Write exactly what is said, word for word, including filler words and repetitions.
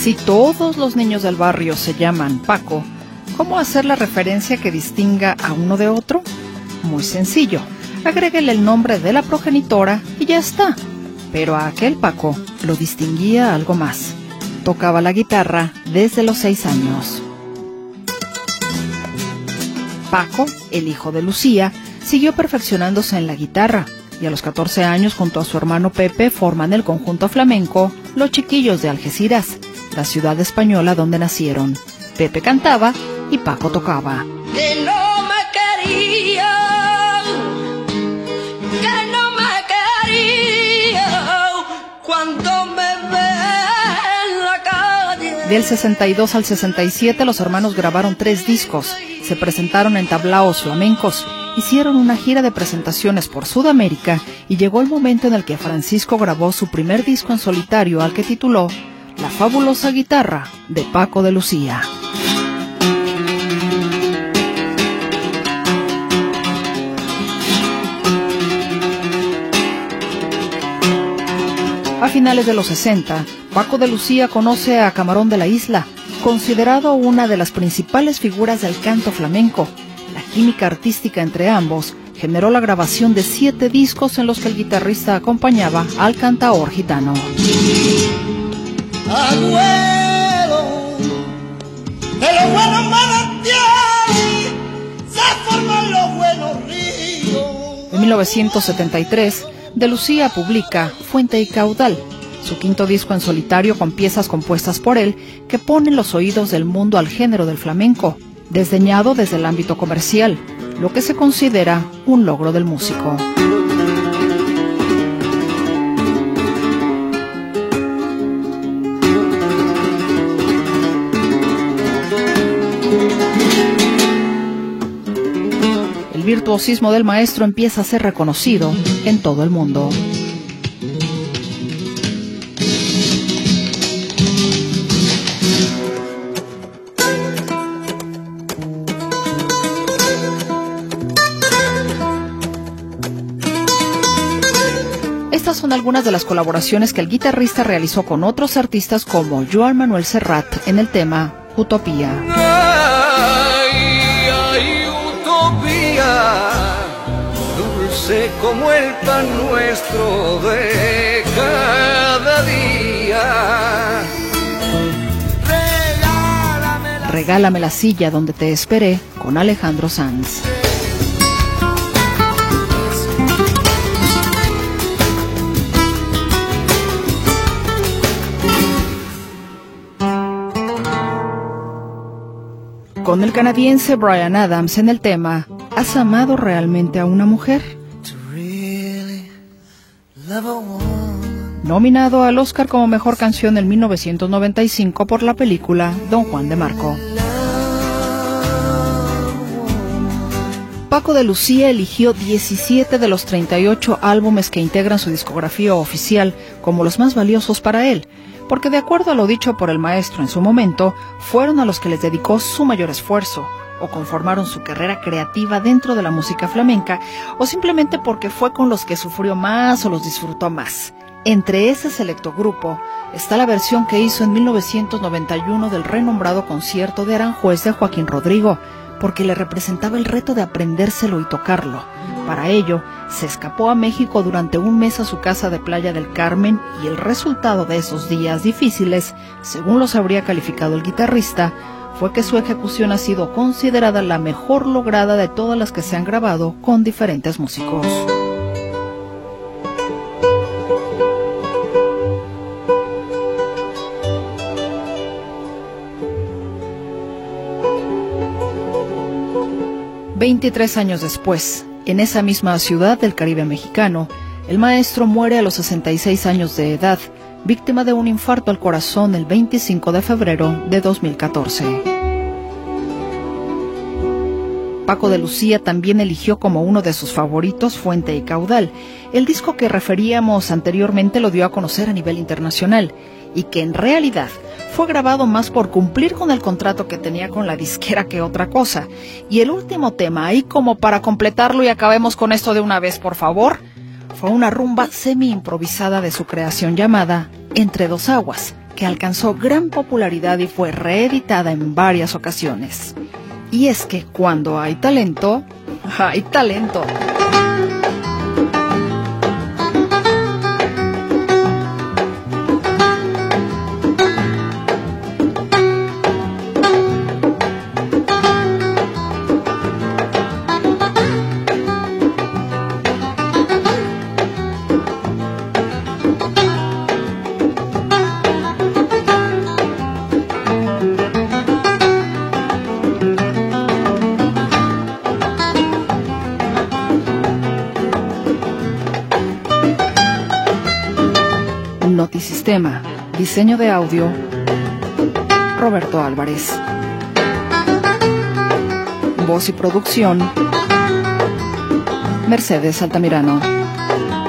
Si todos los niños del barrio se llaman Paco, ¿cómo hacer la referencia que distinga a uno de otro? Muy sencillo, agréguele el nombre de la progenitora y ya está. Pero a aquel Paco lo distinguía algo más. Tocaba la guitarra desde los seis años. Paco, el hijo de Lucía, siguió perfeccionándose en la guitarra y a los catorce años junto a su hermano Pepe forman el conjunto flamenco Los Chiquillos de Algeciras, la ciudad española donde nacieron. Pepe cantaba y Paco tocaba. Que no me quería, que no me quería cuando me ve en la calle. Del sesenta y dos al sesenta y siete los hermanos grabaron tres discos, se presentaron en tablaos flamencos, hicieron una gira de presentaciones por Sudamérica y llegó el momento en el que Francisco grabó su primer disco en solitario al que tituló La fabulosa guitarra de Paco de Lucía. A finales de los sesenta, Paco de Lucía conoce a Camarón de la Isla, considerado una de las principales figuras del canto flamenco. La química artística entre ambos generó la grabación de siete discos en los que el guitarrista acompañaba al cantaor gitano. Agüero, de los buenos manantiales se forman los buenos ríos. En mil novecientos setenta y tres, De Lucía publica Fuente y Caudal, su quinto disco en solitario con piezas compuestas por él que ponen los oídos del mundo al género del flamenco, desdeñado desde el ámbito comercial, lo que se considera un logro del músico. El virtuosismo del maestro empieza a ser reconocido en todo el mundo. Estas son algunas de las colaboraciones que el guitarrista realizó con otros artistas como Joan Manuel Serrat en el tema Utopía. Ay, ay, utopía, dulce como el pan nuestro de cada día. Regálame la, Regálame la silla donde te esperé con Alejandro Sanz. Con el canadiense Bryan Adams en el tema ¿Has amado realmente a una mujer? Nominado al Oscar como Mejor Canción en mil novecientos noventa y cinco por la película Don Juan de Marco. Paco de Lucía eligió diecisiete de los treinta y ocho álbumes que integran su discografía oficial como los más valiosos para él, porque de acuerdo a lo dicho por el maestro en su momento, fueron a los que les dedicó su mayor esfuerzo, o conformaron su carrera creativa dentro de la música flamenca, o simplemente porque fue con los que sufrió más o los disfrutó más. Entre ese selecto grupo está la versión que hizo en mil novecientos noventa y uno del renombrado concierto de Aranjuez de Joaquín Rodrigo, porque le representaba el reto de aprendérselo y tocarlo. Para ello, se escapó a México durante un mes a su casa de Playa del Carmen y el resultado de esos días difíciles, según los habría calificado el guitarrista, fue que su ejecución ha sido considerada la mejor lograda de todas las que se han grabado con diferentes músicos. veintitrés años después, en esa misma ciudad del Caribe mexicano, el maestro muere a los sesenta y seis años de edad, víctima de un infarto al corazón el veinticinco de febrero de dos mil catorce. Paco de Lucía también eligió como uno de sus favoritos Fuente y Caudal, el disco que referíamos anteriormente lo dio a conocer a nivel internacional, y que en realidad fue grabado más por cumplir con el contrato que tenía con la disquera que otra cosa. Y el último tema, ahí como para completarlo y acabemos con esto de una vez, por favor, fue una rumba semi-improvisada de su creación llamada Entre dos aguas, que alcanzó gran popularidad y fue reeditada en varias ocasiones. Y es que cuando hay talento, hay talento. Notisistema, diseño de audio, Roberto Álvarez. Voz y producción, Mercedes Altamirano.